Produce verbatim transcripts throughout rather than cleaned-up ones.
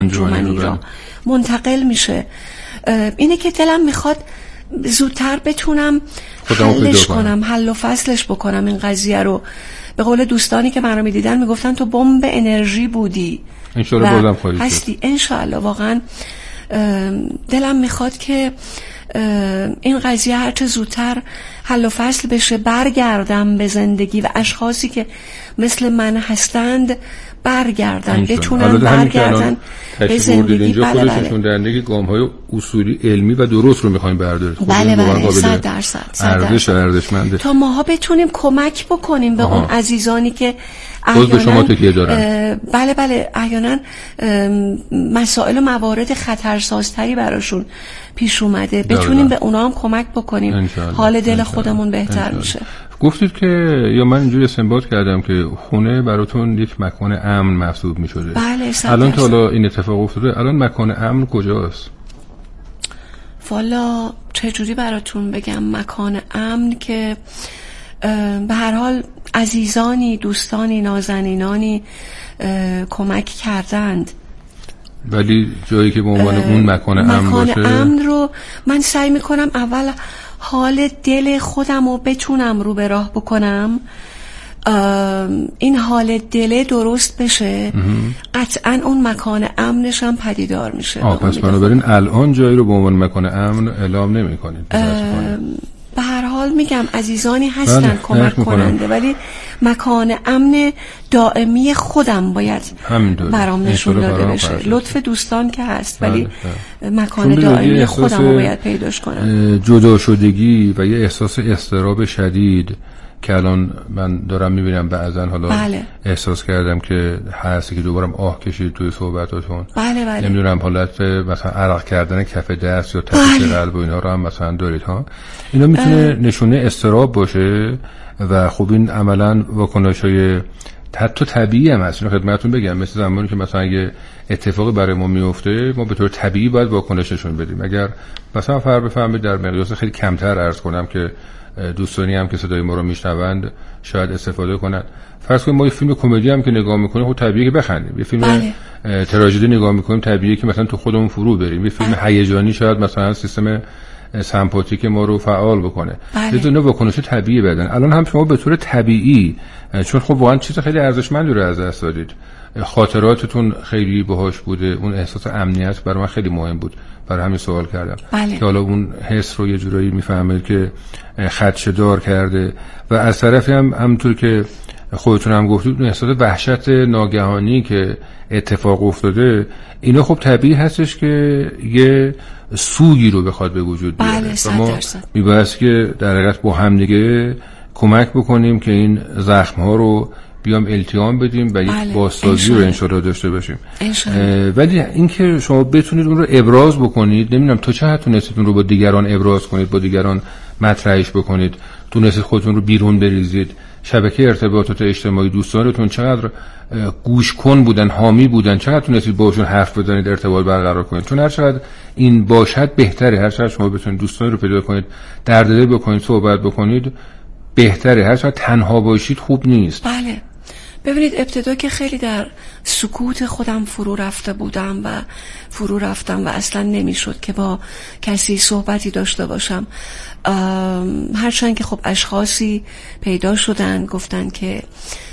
انجمنی را منتقل میشه. اینه که دلم میخواد زودتر بتونم حلش کنم، حل و فصلش بکنم این قضیه رو. به قول دوستانی که من رو میدیدن میگفتن تو بمب انرژی بودی، انشالله بازم خواهی هستی. انشالله. واقعا دلم میخواد که این قضیه هرچه زودتر حل و فصل بشه، برگردم به زندگی و اشخاصی که مثل من هستند برگردن، بتونن برگردن به زندگی. اینجا خودش نشون دهنده که گام‌های اصولی علمی و درست رو می‌خوایم برداریم. بله بله صد درصد ارزش ارزشمنده تا ماها بتونیم کمک بکنیم به آها. اون عزیزانی که باز به شما تکیه دارن. بله بله احیانا مسائل و موارد خطرسازتری براشون پیش اومده، بتونیم به اونا هم کمک بکنیم، حال دل خودمون بهتر میشه. گفتید که یا من اینجوری استنباط کردم که خونه براتون یک مکان امن محسوب می‌شده. بله الان تا حالا این اتفاق افتاده، الان مکان امن کجاست؟ والا چجوری براتون بگم مکان امن که به هر حال عزیزانی، دوستانی، نازنینانی کمک کردند، ولی جایی که به عنوان اون مکان امن باشه، مکان امن رو من سعی میکنم اول حال دل خودم رو بتونم رو به راه بکنم، این حال دل درست بشه، قطعا اون مکان امنش هم پدیدار میشه. آه پس بنابراین الان جایی رو به عنوان مکان امن اعلام نمی کنید؟ به هر حال میگم عزیزانی هستن بله، کمک کننده، ولی مکان امن دائمی خودم باید برام نشون داده بشه. لطف دوستان که هست ولی بله. مکان دائمی خودم رو باید پیداش کنم. جدا شدگی و یه احساس اضطراب شدید که الان من دارم میبینم بعضن حالا بله. احساس کردم که هستی که دوبارم آه کشید توی صحبتاتون. بله بله. نمیدونم حالت مثلا عرق کردن کف دست یا تپش بله. قلب و اینا رو هم مثلا دارید ها. اینا میتونه نشونه اضطراب باشه و خب این عملا واکنش‌های حتی طبیعی هم هست. اینو خدمتتون بگم مثل زمانی که مثلا اگه اتفاقی برای ما میفته ما به طور طبیعی باید واکنش نشون بدیم. اگر مثلا فرض بفرمایید در مقیاس خیلی کمتر عرض کنم که دوستانی هم که صدای ما رو میشنوند شاید استفاده کنند، فرض کنیم ما یه فیلم کمدی هم که نگاه میکنیم خب طبیعیه که بخندیم، یه فیلم بله. تراژدی نگاه میکنیم طبیعیه که مثلا تو خودمون فرو بریم، یه فیلم هیجانی شاید مثلا سیستم سمپاتیک ما رو فعال بکنه. بله. یه واکنش طبیعی بدن. الان هم شما به طور طبیعی، چون خب واقعا چیز خیلی ارزشمندی رو از دست دادید، خاطراتتون خیلی باهاش بوده، اون احساس امنیت برای من خیلی مهم بود، برای همین سوال کردم بله. که حالا اون حس رو یه جورایی میفهمید که خدشه‌دار کرده و از طرفی هم همونطور که خودتون هم گفتید اون احساس وحشت ناگهانی که اتفاق افتاده، اینا خب طبیعی هستش که یه سوگی رو بخواد به وجود بیاره. بله صد ما درصد. میبایست که در حقیقت با هم دیگه کمک بکنیم که این زخم‌ها رو بیام التیام بدیم و یک بله. بازسازی رو انشالله داشته باشیم. انشالله. ولی اینکه شما بتونید اون رو ابراز بکنید، نمیدونم تو چه حد تونستید اون رو با دیگران ابراز کنید، با دیگران مطرحش بکنید، تونستید خودتون رو بیرون بریزید، شبکه ارتباطات اجتماعی دوستانتون چقدر گوش کن بودن، حامی بودن، چقدر تونستید باشون حرف بزنید، ارتباط برقرار کنید، چون هر چقدر این باشد بهتره، هر چقدر شما بتونید دوستان رو پیدا کنید، درد دل بکنید، صحبت بکنید بهتره، هر چقدر تنها باشید خوب نیست. بله ببینید ابتدا که خیلی در سکوت خودم فرو رفته بودم و فرو رفتم و اصلا نمیشد که با کسی صحبتی داشته باشم، هرچند که خب اشخاصی پیدا شدن گفتن که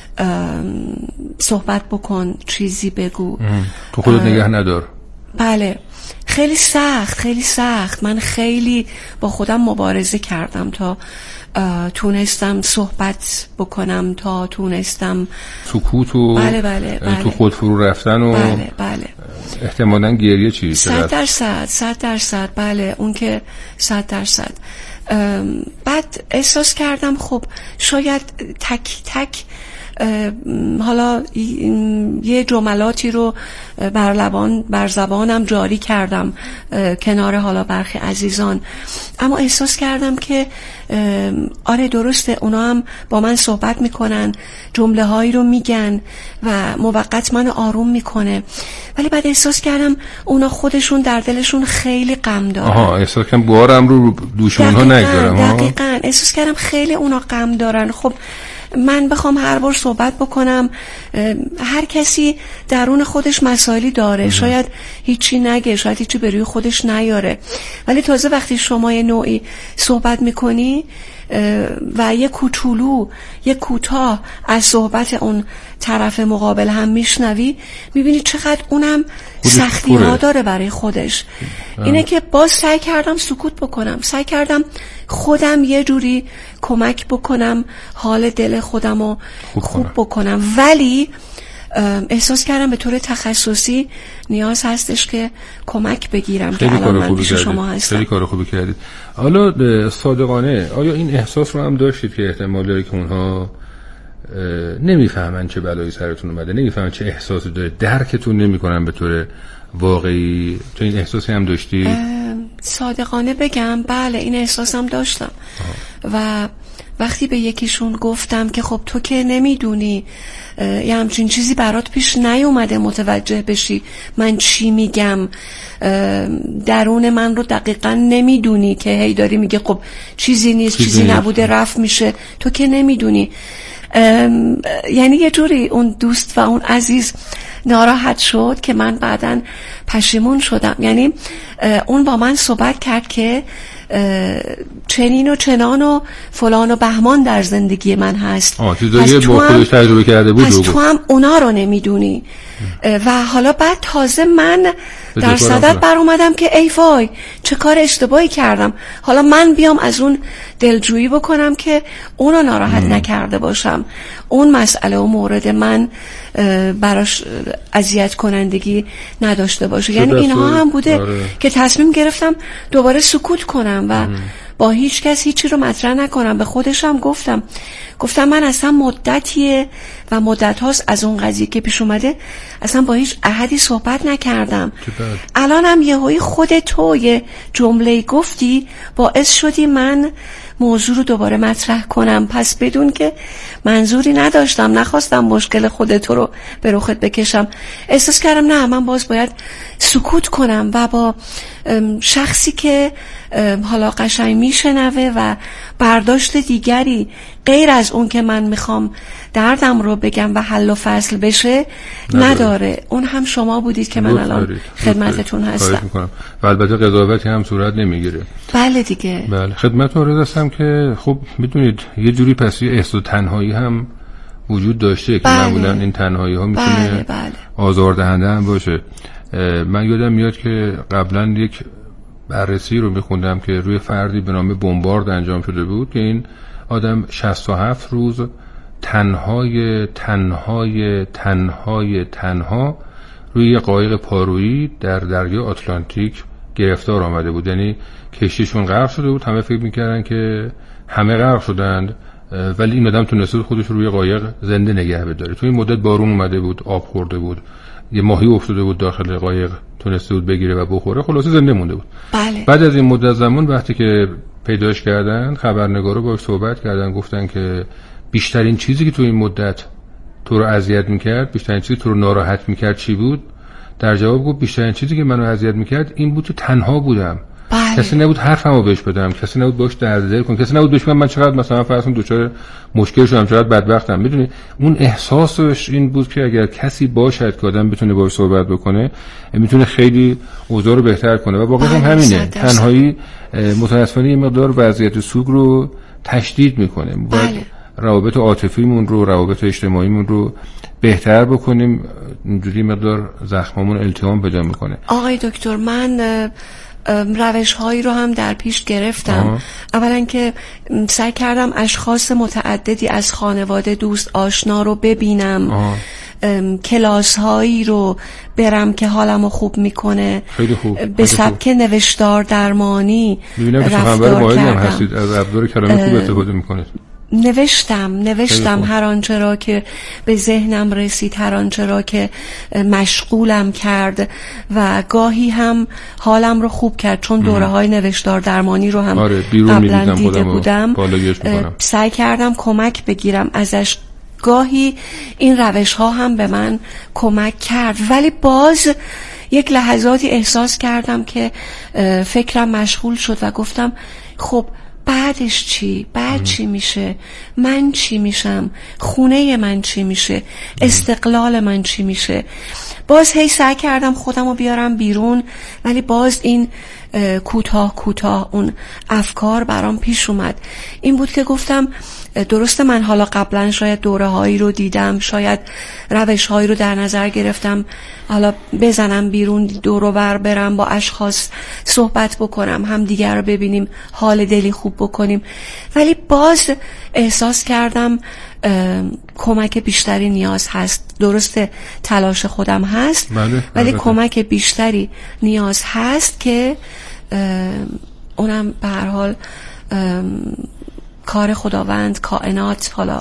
صحبت بکن، چیزی بگو، تو خودت نگه ندار. بله خیلی سخت خیلی سخت من خیلی با خودم مبارزه کردم تا تونستم صحبت بکنم، تا تونستم سکوت و بله بله بله. تو خود فرو رفتن و بله بله. احتمالاً گریه چی؟ صد درصد صد درصد بله اون که صد درصد. بعد احساس کردم خب شاید تک تک حالا یه جملاتی رو بر لبان بر زبانم جاری کردم کنار حالا برخی عزیزان، اما احساس کردم که آره درسته اونا هم با من صحبت میکنن، جمله هایی رو میگن و موقت منو آروم میکنه، ولی بعد احساس کردم اونا خودشون در دلشون خیلی غم دارن. آها احساس کردم بارم رو دوش اونها نگذارم. دقیقاً احساس کردم خیلی اونا غم دارن. خب من بخوام هر بار صحبت بکنم، هر کسی درون خودش مسائلی داره، شاید هیچی نگه، شاید هیچی به روی خودش نیاره، ولی تازه وقتی شما یه نوعی صحبت میکنی و یه کوچولو یه کوتاه از صحبت اون طرف مقابل هم میشنوی، میبینی چقدر اونم سختی ها داره برای خودش. اه. اینه که باز سعی کردم سکوت بکنم، سعی کردم خودم یه جوری کمک بکنم حال دل خودم رو خوب, خوب بکنم، ولی احساس کردم به طور تخصصی نیاز هستش که کمک بگیرم که الان من پیش شما هستم. خیلی کار خوبی کردید. حالا صادقانه آیا این احساس رو هم داشتید که احتمال داره که اونها نمیفهمن چه بلایی سرتون اومده، نمیفهمن چه احساسی داره، درکتون نمیکنن به طور واقعی؟ تو این احساسی هم داشتی؟ صادقانه بگم بله، این احساسم داشتم. آه. و وقتی به یکیشون گفتم که خب تو که نمیدونی، یه همچین چیزی برات پیش نیومده متوجه بشی من چی میگم، درون من رو دقیقا نمیدونی که هی داری میگه خب چیزی نیست، چیزی, چیزی نبوده رفت میشه، تو که نمیدونی. یعنی یه جوری اون دوست و اون عزیز ناراحت شد که من بعداً پشیمون شدم. یعنی اون با من صحبت کرد که چنین و چنان و فلان و بهمان در زندگی من هست، آه چیزایی با خودش تجربه کرده بود، پس تو هم اونا رو نمیدونی. و حالا بعد تازه من در صدد بر اومدم که ای وای چه کار اشتباهی کردم، حالا من بیام از اون دلجویی بکنم که اونو ناراحت ام. نکرده باشم، اون مسئله و مورد من براش اذیت کنندگی نداشته باشه. یعنی اینها هم بوده آره. که تصمیم گرفتم دوباره سکوت کنم و ام. با هیچ کس هیچی رو مطرح نکنم. به خودشم گفتم گفتم من اصلا مدتیه و مدت هاست از اون قضیه که پیش اومده اصلا با هیچ احدی صحبت نکردم. الانم یهویی خود تو یه جمله گفتی باعث شدی من موضوع رو دوباره مطرح کنم، پس بدون که منظوری نداشتم، نخواستم مشکل خودت رو به رخت بکشم. احساس کردم نه من باز باید سکوت کنم و با شخصی که حالا قشنگ میشنوه و برداشت دیگری غیر از اون که من میخوام دردم رو بگم و حل و فصل بشه نداره, نداره. اون هم شما بودید که من الان خدمتتون هستم و البته قضاوتی هم صورت نمیگیره. بله دیگه. بله خدمتتون رسیدم که خب میدونید یه جوری پس یه احساس تنهایی هم وجود داشته که معمولا این تنهایی ها میتونه بله بله. آزاردهنده هم باشه. من یادم میاد که قبلا یک بررسی رو میخوندم که روی فردی به نام بومبارد انجام شده بود که این آدم شصت و هفت روز تنهای تنهای تنهای تنها روی یه قایق پارویی در دریا آتلانتیک گرفتار آمده بود. یعنی کشتیشون غرق شده بود، همه فکر میکردن که همه غرق شدند، ولی این آدم تونسته خودش روی قایق زنده نگه بداره. تو این مدت بارون اومده بود، آب خورده بود، یه ماهی افتاده بود داخل قایق، تونسته بود بگیره و بخوره، خلاصه زنده مونده بود. بله. بعد از این مدت زمان وقتی که پیداش کردن، خبرنگارا باهاش صحبت کردن، گفتن که بیشترین چیزی که تو این مدت تو رو اذیت میکرد، بیشترین چیزی تو رو ناراحت میکرد چی بود؟ در جواب گفت بیشترین چیزی که منو اذیت میکرد این بود که تنها بودم. بله. کسی نبود حرفمو بهش بدم، کسی نبود باش درد دل کنم، کسی نبود بهش بگم من چقدر مثلا فرض کن دچار مشکل شدم، چقدر بدبختم. میدونی اون احساسش این بود که اگر کسی باشد که آدم بتونه باهاش صحبت بکنه میتونه خیلی اوضاع رو بهتر کنه. و واقعا هم همینه. تنهایی متأسفانه یه مقدار وضعیت سوگ رو تشدید میکنه. باید روابط عاطفیمون رو، روابط اجتماعیمون رو بهتر بکنیم، اینجوری مقدار زخممون التیام پیدا میکنه. آقای دکتر من روش هایی رو هم در پیش گرفتم. آه. اولا که سعی کردم اشخاص متعددی از خانواده، دوست، آشنا رو ببینم، کلاس هایی رو برم که حالمو خوب میکنه. خیلی خوب. به سبک نوشتار درمانی رفتار کردم. هستید از ابزار کلامی خوب استفاده میکنید. نوشتم نوشتم هر آنچه را که به ذهنم رسید، هر آنچه را که مشغولم کرد و گاهی هم حالم رو خوب کرد، چون دوره های نوشتار درمانی رو هم آره، قبلا دیده بودم. سعی کردم کمک بگیرم ازش. گاهی این روش ها هم به من کمک کرد، ولی باز یک لحظاتی احساس کردم که فکرم مشغول شد و گفتم خب بعدش چی؟ بعد چی میشه؟ من چی میشم؟ خونه من چی میشه؟ استقلال من چی میشه؟ باز هی سعی کردم خودم رو بیارم بیرون، ولی باز این کوتاه کوتاه اون افکار برام پیش اومد. این بود که گفتم درسته من حالا قبلا شاید دوره هایی رو دیدم، شاید روش هایی رو در نظر گرفتم، حالا بزنم بیرون، دور و بر برم، با اشخاص صحبت بکنم، هم دیگر رو ببینیم، حال دلی خوب بکنیم، ولی باز احساس کردم کمک بیشتری نیاز هست. درسته تلاش خودم هست، بله، ولی بله. کمک بیشتری نیاز هست که اونم به هر حال کار خداوند، کائنات، حالا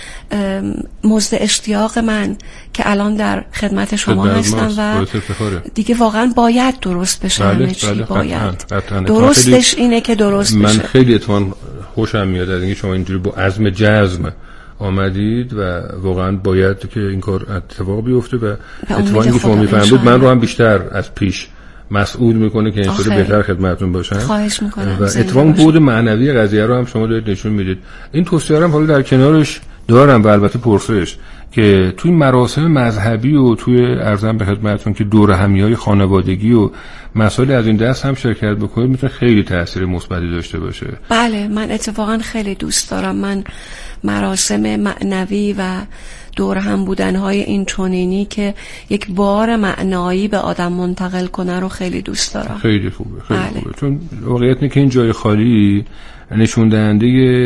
مزد اشتیاق من که الان در خدمت شما هستم و دیگه واقعا باید درست بشه. بله، همه چی بله، باید قطعاً، قطعاً. درستش اینه که درست من بشه. من خیلی اتفاقا خوشم میاد از اینکه شما اینجوری با عزم جزم آمدید و واقعا باید که این کار اتفاق بیفته و اتفاقی که شما میفهمید من رو هم بیشتر از پیش مسئول میکنه که اینطوری بهتر خدمتتون باشم. خواهش میکنم. و اتفاقا بود معنوی قضیه رو هم شما دارید نشون میدید. این توصیه رو هم حالا در کنارش دارم و البته پرسش که توی مراسم مذهبی و توی ارزم به خدمتتون که دور همیای خانوادگی و مسائل از این دست هم شرکت بکنید میتونه خیلی تاثیر مثبتی داشته باشه. بله، من اتفاقا خیلی دوست دارم. من مراسم معنوی و دور هم بودن‌های این چنینی که یک بار معنایی به آدم منتقل کنه رو خیلی دوست دارم. خیلی خوبه، خیلی بله. خوبه. چون واقعیت اینه که این جای خالی نشون دهنده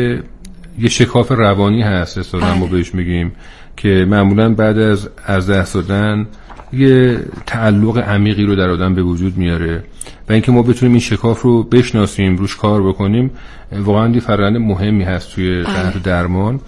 یه شکاف روانی هست، اصطلاحاً ما بهش میگیم، که معمولاً بعد از از دست دادن یه تعلق عمیقی رو در آدم به وجود میاره و اینکه ما بتونیم این شکاف رو بشناسیم، روش کار بکنیم، واقعاً یه فرآیند مهمی هست توی تحت درمان.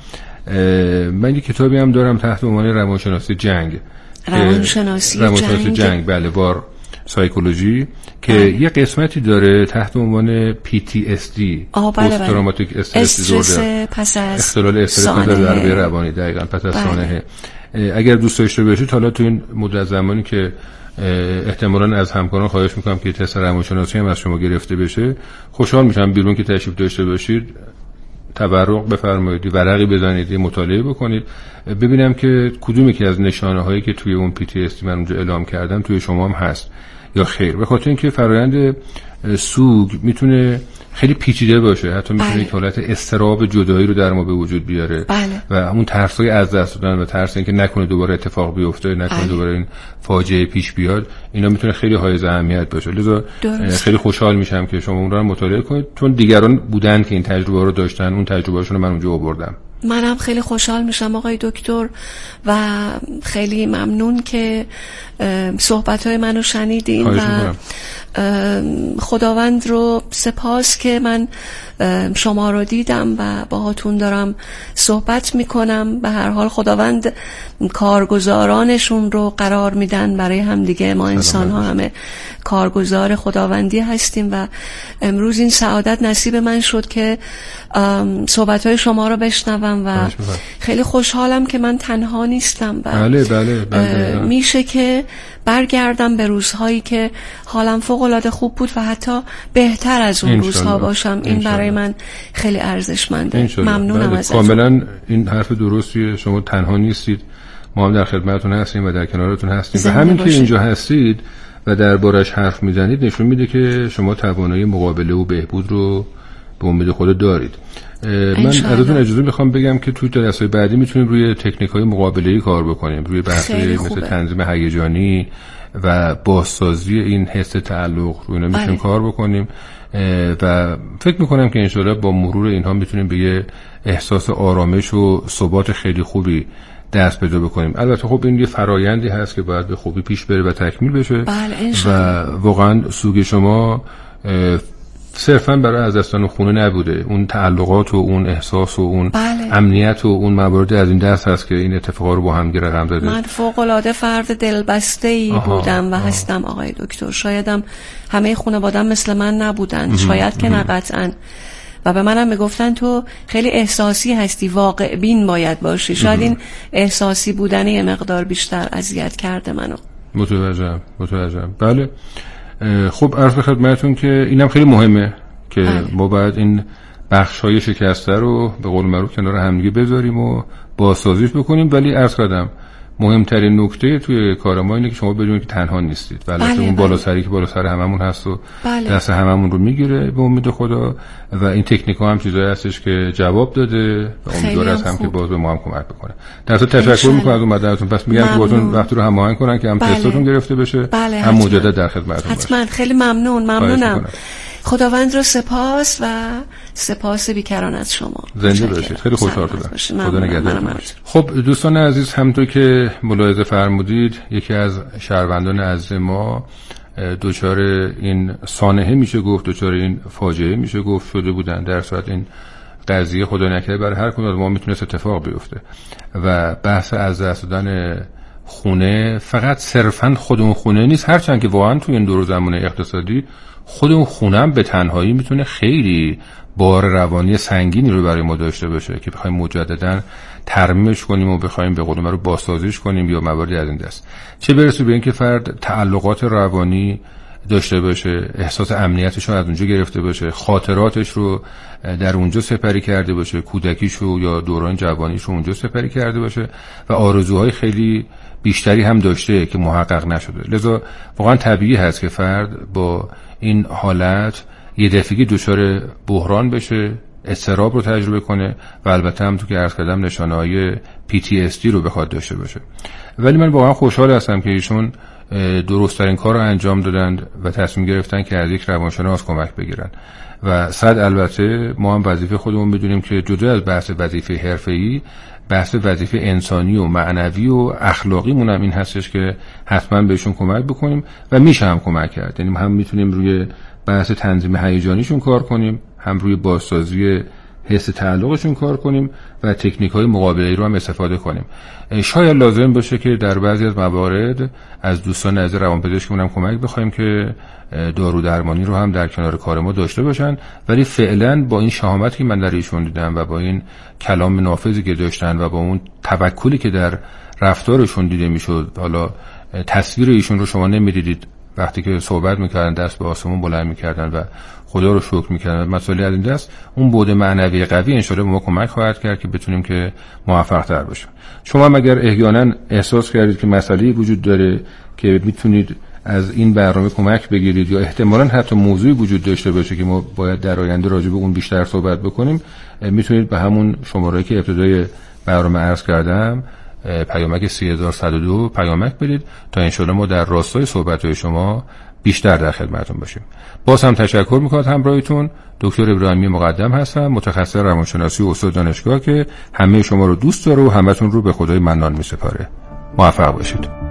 من یه کتابی هم دارم تحت عنوان روانشناسی جنگ. روانشناسی روانشناسی جنگ. جنگ بله، بار سایکولوژی که بله. یه قسمتی داره تحت عنوان پی تی اس دی، پست تروماتیک استرس دیزوردر، پس از اختلال استرس در ضربه روانی، دقیقاً پس از سانحه. اگر دوست داشته باشید حالا تو این مدت زمانی که احتمالاً از همکاران خواهش میکنم که تست روانشناسی هم از شما گرفته بشه، خوشحال میشم بیرون که تشریف داشته باشید، تبرک بفرمایید، ورقی بزنید، مطالعه بکنید، ببینم که کدومی که از نشانه هایی که توی اون پی تی اس دی من اونجا اعلام کردم توی شما هم هست یا خیر. به خاطر اینکه فرآیند سوگ میتونه خیلی پیچیده باشه، حتی میتونه بله. یک حالت اضطراب جدایی رو در ما به وجود بیاره. بله. و اون ترسای از دست دادن و ترس اینکه نکنه دوباره اتفاق بیفته، نکنه بله. دوباره این فاجعه پیش بیاد، اینا میتونه خیلی حائز اهمیت باشه. لذا درست. خیلی خوشحال میشم که شما اون رو مطالعه کنید، چون دیگران بودن که این تجربه رو داشتن، اون تجربهشون رو من اونجا آوردم. منم خیلی خوشحال میشم آقای دکتر و خیلی ممنون که صحبت‌های منو شنیدین و خداوند رو سپاس که من شما رو دیدم و باهاتون دارم صحبت میکنم. به هر حال خداوند کارگزارانشون رو قرار میدن برای هم دیگه. ما انسان ها همه کارگزار خداوندی هستیم و امروز این سعادت نصیب من شد که صحبت‌های شما رو بشنوم و خیلی خوشحالم که من تنها نیستم و بله بله بله. میشه که برگردم به روزهایی که حالم فوق‌العاده خوب بود و حتی بهتر از اون روزها باشم. این برای من خیلی ارزشمنده. ممنونم ازتون. کاملا این حرف درستیه، شما تنها نیستید، ما هم در خدمتتون هستیم و در کنارتون هستیم و همین که اینجا هستید و دربارش حرف میزنید نشون میده که شما توانایی مقابله و بهبود رو به امید خود دارید. من ازتون اجازه میخوام بگم که توی جلسه بعدی میتونیم روی تکنیک‌های مقابله‌ای کار بکنیم، روی بحث‌های مثل تنظیم هیجانی و بازسازی این حس تعلق رو اینا میتونیم کار بکنیم و فکر میکنم که انشاءالله با مرور اینها میتونیم به یه احساس آرامش و ثبات خیلی خوبی دست پیدا بکنیم. البته خب این یه فرایندی هست که باید به خوبی پیش بره و تکمیل بشه و واقعا سوگ شما صرفا برای از دستان خونه نبوده، اون تعلقات و اون احساس و اون بله. امنیت و اون موارد از این دست هست که این اتفاقا رو با هم رقم داده. من فوق العاده فرد دلبسته‌ای بودم و آها. هستم آقای دکتر. شایدم همه خانواده‌ام مثل من نبودن، شاید که نه قطعاً. و به منم میگفتن تو خیلی احساسی هستی، واقع بین باید باشی. شاید این احساسی بودن یه مقدار بیشتر اذیت کرده منو. متوجهم متوجهم بله. خب عرض خدمتتون که اینم خیلی مهمه که بله. ما باید این بخشای شکسته رو به قول معروف کنار همدیگه بذاریم و بازسازیش بکنیم. ولی عرض کردم مهمترین نکته توی کار ما اینه که شما بدونید که تنها نیستید. ولی بله اون بالا سری که بالا سر هممون هست و بله. دست هممون رو میگیره به امید خدا. و این تکنیک ها هم چیزایی هستش که جواب داده و امیدوار هستم که باز به ما هم کمک بکنه. در اصل تشکر میکنم از اومدنتون. پس میگم که باتون وقتی رو هماهنگ کنن که هم بله. تستاتون گرفته بشه بله. هم مجدد در خدمتتون باشم. حتما. خیلی ممنون. ممنونم. خداوند رو سپاس و سپاس بیکران از شما. زنده باشید. خیلی خوشحال شدم. خدا نگهدار. خب دوستان عزیز، همونطور که ملاحظه فرمودید یکی از شهروندان عزیز ما دچار این سانحه میشه گفت، دچار این فاجعه میشه گفت شده بودن. در صورت این قضیه خدا نکرده برای هر کدوم از ما میتونه اتفاق بیفته و بحث از دست دادن خونه فقط صرفاً خود اون خونه نیست، هرچند که واقعا تو این دور زمان اقتصادی خود اون خونه هم به تنهایی میتونه خیلی بار روانی سنگینی رو برای ما داشته باشه که بخوایم مجدداً ترمیمش کنیم و بخوایم به قول رو بازسازیش کنیم یا مواردی از این دست. چه برسه به اینکه فرد تعلقات روانی داشته باشه، احساس امنیتش رو از اونجا گرفته باشه، خاطراتش رو در اونجا سپری کرده باشه، کودکیش رو یا دوران جوانیش رو اونجا سپری کرده باشه و آرزوهای خیلی بیشتری هم داشته که محقق نشده. لذا واقعا طبیعی هست که فرد با این حالت یه دفعگی دچار بحران بشه، اضطراب رو تجربه کنه و البته هم تو که عرض کردم نشانه‌های پی تی اس دی رو بخواد داشته باشه. ولی من واقعا خوشحال هستم که ایشون درست‌ترین کار رو انجام دادند و تصمیم گرفتن که از یک روانشناس کمک بگیرن و صد البته ما هم وظیفه خودمون بدونیم که جدا از بحث وظیفه حرفه‌ای، بحث وظیفه انسانی و معنوی و اخلاقی مون هم این هستش که حتما بهشون کمک بکنیم و میشه هم کمک کرد. یعنی هم میتونیم روی بحث تنظیم هیجانیشون کار کنیم، هم روی بازسازی حس تعلقشون کار کنیم و تکنیک‌های مقابله‌ای رو هم استفاده کنیم. شاید لازم باشه که در بعضی از موارد از دوستان از روانپزشکمون هم کمک بخوایم که دارو درمانی رو هم در کنار کار ما داشته باشن، ولی فعلا با این شهامتی که من در ایشون دیدم و با این کلام نافذی که داشتن و با اون توکلی که در رفتارشون دیده میشد، حالا تصویر ایشون رو شما نمیدیدید وقتی که صحبت میکردن دست به آسمون بلند میکردن و خدا رو شکر میکردن، مسئله از این دست اون بود معنوی قوی انشالله به ما کمک خواهد کرد که بتونیم که موفق تر باشیم. شما هم اگر احیانا احساس کردید که مسئله‌ای وجود داره که میتونید از این برنامه کمک بگیرید یا احتمالاً حتی موضوعی وجود داشته باشه که ما باید در آینده راجع به اون بیشتر صحبت بکنیم، میتونید به همون شماره‌ای که ابتدای برنامه عرض کردم پیامک سه هزار و صد و دو پیامک بدید تا انشالله ما در راستای صحبت‌های شما بیشتر در خدمتتون باشیم. باز هم تشکر می‌کنم همراهیتون. دکتر ابراهیمی مقدم هستم، متخصص روانشناسی و استاد دانشگاه که همه شما رو دوست داره و همتون رو به خدای منان می‌سپاره. موفق باشید.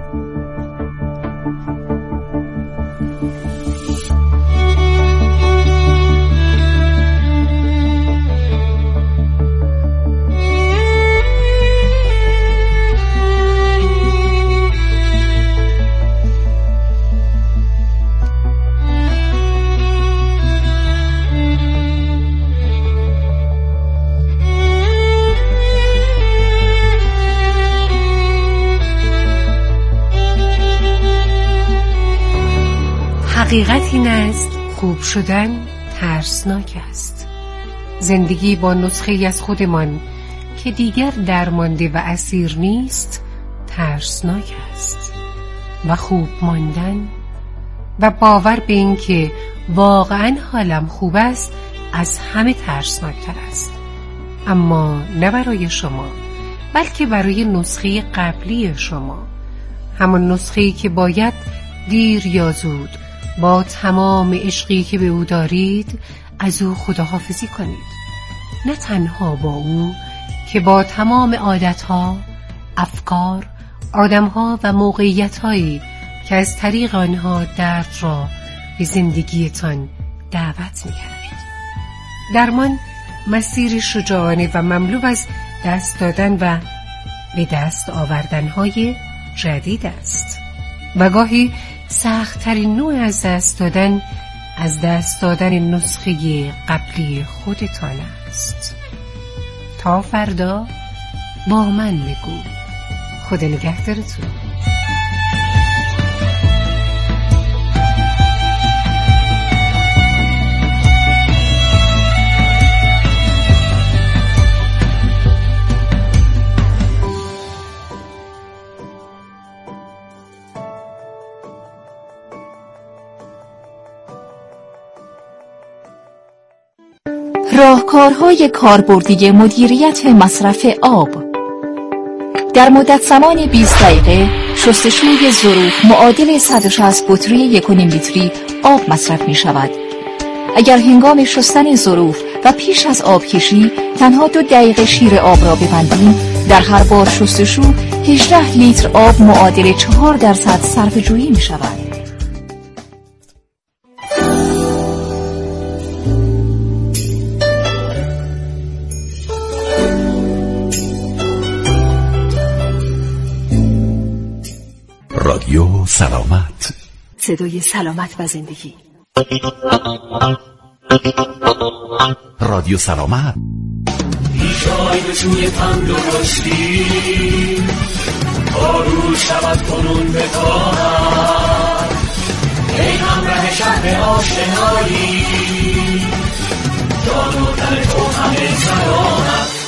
حقیقت این است خوب شدن ترسناک است. زندگی با نسخه از خودمان که دیگر درمانده و اسیر نیست ترسناک است و خوب ماندن و باور به این که واقعا حالم خوب است از همه ترسناکتر است، اما نه برای شما بلکه برای نسخه قبلی شما، همان نسخه‌ای که باید دیر یا زود با تمام عشقی که به او دارید از او خداحافظی کنید. نه تنها با او که با تمام عادتها، افکار، آدمها و موقعیتهایی که از طریق آنها درد را به زندگیتان دعوت می‌کرد. درمان مسیر شجاعانه و مملو از دست دادن و به دست آوردنهای جدید است و گاهی سخت‌ترین نوع از دست دادن از دست دادن نسخه قبلی خودتان است. تا فردا با من بگو. خدا نگهدارتون. راهکارهای کاربردی مدیریت مصرف آب. در مدت زمان بیست دقیقه شستشوی ظروف معادل صد و شصت بطری یک و نیم لیتری آب مصرف می شود. اگر هنگام شستن ظروف و پیش از آب کشی تنها دو دقیقه شیر آب را ببندیم، در هر بار شستشو هجده لیتر آب معادل چهار درصد صرفه جویی می شود. رادیو سلامت، صدای سلامت و زندگی. رادیو سلامت. ایشای به سوی تندرستی آروز شود کنون بتاند، ای همراه شهر آشنایی جان و تن تو همه سلامت.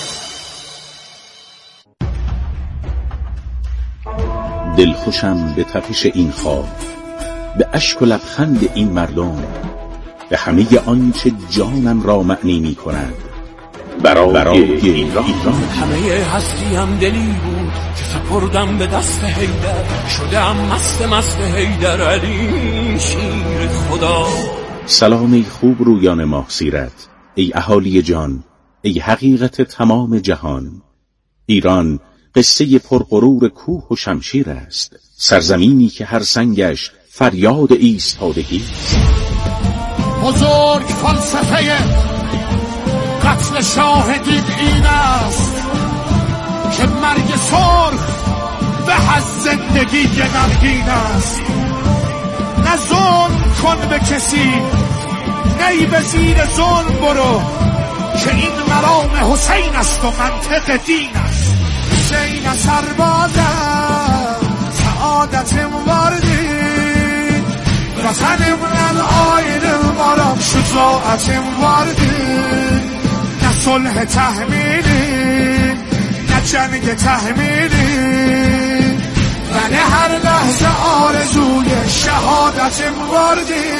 دلخوشم به تپش این خواب، به اشک و لبخند این مردم، به همه آنچه جانم را معنی می کند برای, برای ایران. ایران همه هستیم دلی بود که سپردم به دست حیدر، شدم مست مست حیدر علی شیر خدا. سلامی خوب رویان ماه سیرت، ای اهالی جان، ای حقیقت تمام جهان. ایران قصه پرغرور کوه و شمشیر است، سرزمینی که هر سنگش فریاد ایستادگی است. بزرگ فلسفه قتل شاهدین این است که مرگ سرخ به از زندگی نمگین است. نه ظلم کن به کسی، نی به زیر ظلم برو، که این مرام حسین است و منطق دین است. حسین سربازم سعادتم وردی، وطنم من آینم بارم شجاعتم وردی. نه صلح تحمیلی نه جنگ تحمیلی، من هر لحظه آرزوی شهادتم وردی.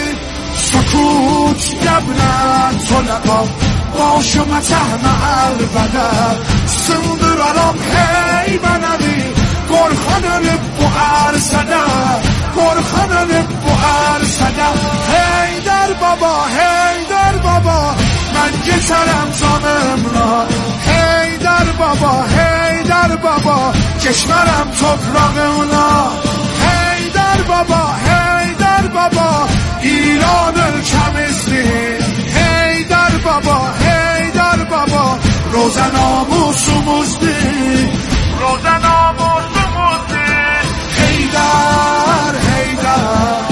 سکوت یبنن طلقا باشم تهمه البدر، سند برام هی منوی گرخان لب و ارسده، گرخان لب و ارسده. هی در بابا هی در بابا من گترم جانم را، هی در بابا هی در بابا کشورم توفراغ اونا. هی در بابا هی در بابا ایران الکمستی، هی در بابا هی در بابا روزن آموز و مزدی، روزن آموز و مزدی. هی در هی در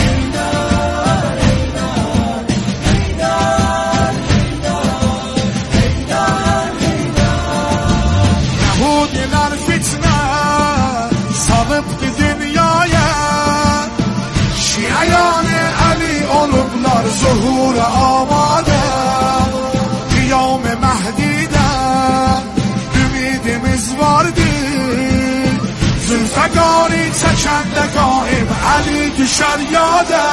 ظهور آماده، قیام مهدی در امید مزواردی، زلفگاری چکنده قائم علی که شریاده.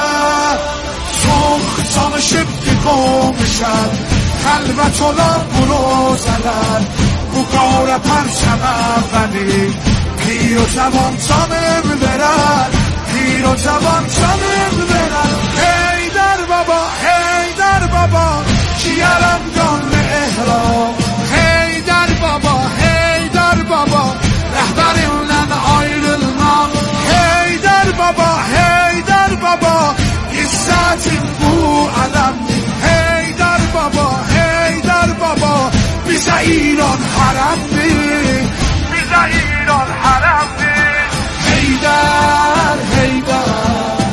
سخت شبت قوم شد خلوت و برو زدن، بگار پرچم اولی پیر و جوان جانم برن، پیر و جوان جانم برن. هی در بابا هی در بابا کیارم جان احرام، هی در بابا هی در بابا رهبر اونم آیرلمان. هی در بابا هی در بابا عزت بو علم، هی در بابا هی در بابا بیزا ایران حرم بی، بیزا ایران حرم بی. هی در هی در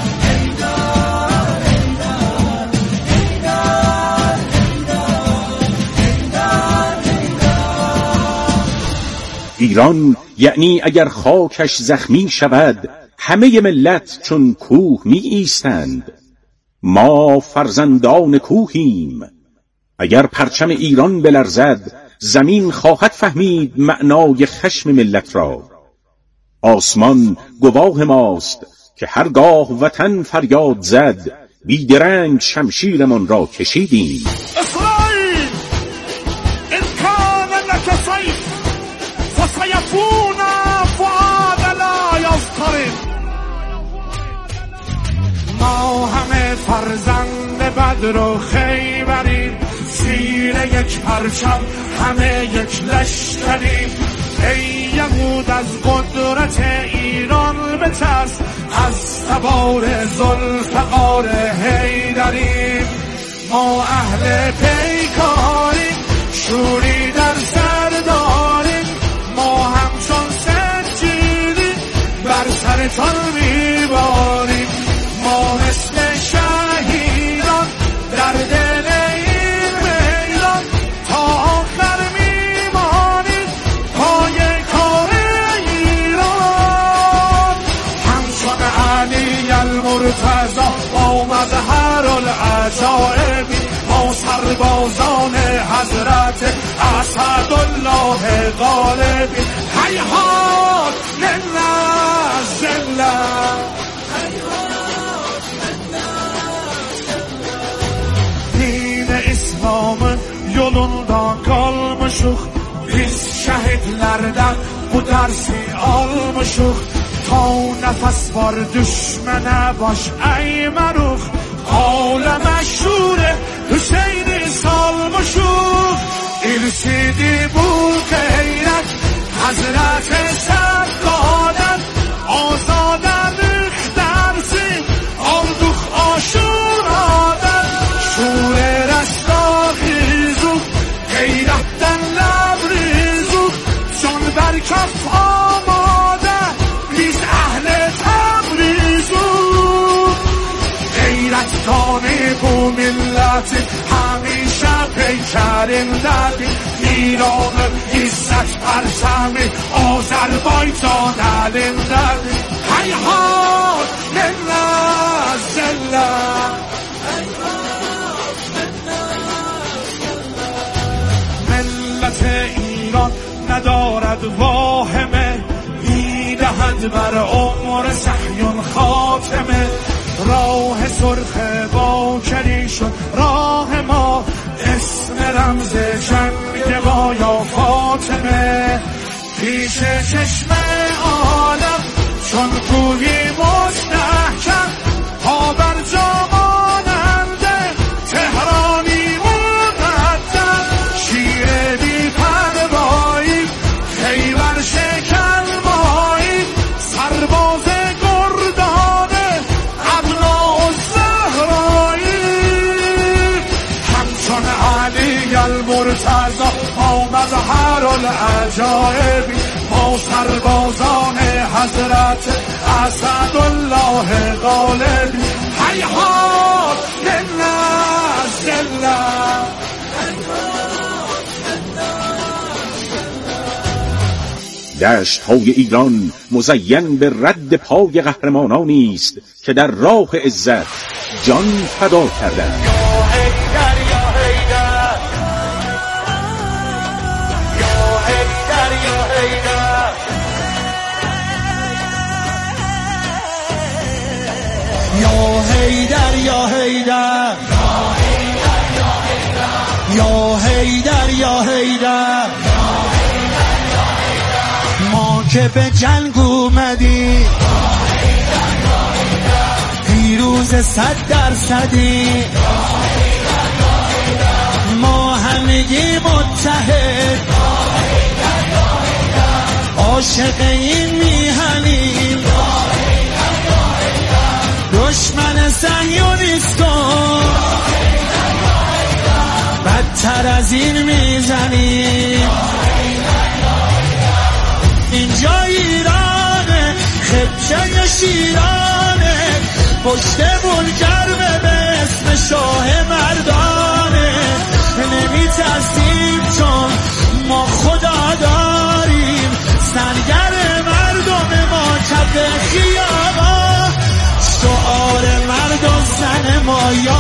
ایران یعنی اگر خاکش زخمی شود همه ملت چون کوه می ایستند. ما فرزندان کوهیم، اگر پرچم ایران بلرزد زمین خواهد فهمید معنای خشم ملت را. آسمان گواه ماست که هرگاه وطن فریاد زد بیدرنگ شمشیرمان را کشیدیم. اسرائیل ما همه فرزند بدر و خیبریم، زیر یک پرچم همه یک لشکریم. ای یهود از قدرت ایران بترس، از تبار ذوالفقار حیدریم. ما اهل پیکاریم، شوری در سر داریم، ما همچون سجیلی بر سرتان میباریم. ما مثل شهیدان در دل این میدان، تا آخر میمانیم پای کار ایران. همچون علی المرتضی با مظهر العجایبی، ما سربازان حضرت اسدالله غالبی. هیهات لله زله، din İslam'ın yolunda kalmışıq, biz şəhidlərdən bu dərsi almışıq. Ta nəfəs var düşmənə baş əymərux, qalə məşhur Hüseyni salmışıq. İrsidi bu qeyrət Hazret Səqqalət, azadə müxtərsi aldıq aşuradan. شور رستاخیزوخ غیرتن لبریزوخ، جان بر کف آماده بیز اهل تبریزوخ. غیرت دانی بو ملت همیشه پیکرین دادی، ایران عزت پرچمی آذربایجان علین دادی. هیهات لله زله، ایران ندارد واهمه، میدهد بر عمر صهیون خاتمه. راه سرخ با کلیشون راه ما، اسم رمز جنگ با یا فاطمه. پیش چشم عالم چون کوهی مستحکم، پا بر جا ماننده تهرانی مقدم. شیر بی پروایی خیبر شکن مایی، سرباز گردانه ابناء الزهرایی. همچون علی المرتضی با مظهر العجایبی، با سربازان حضرت اسدالله غالبی. هیهات لله زله، دشت های ایران مزین به رد پای قهرمانانی است که در راه عزت جان فدا کردند. یا حیدر یا حیدر، یا حیدر یا حیدر، ما که به جنگ اومدی پیروز صد درصدی. ما همگی متحد عاشق این میهنیم، دشمن صهیونیستان بدتر از این میزنیم. اینجا ایرانه، خطه شیرانه، پشتمون گرمه به اسم شاه مردانه. نمیترسیم چون ما خدا داریم، سرگر مردم ما کف خیابان، شعار مرد و زن ما یا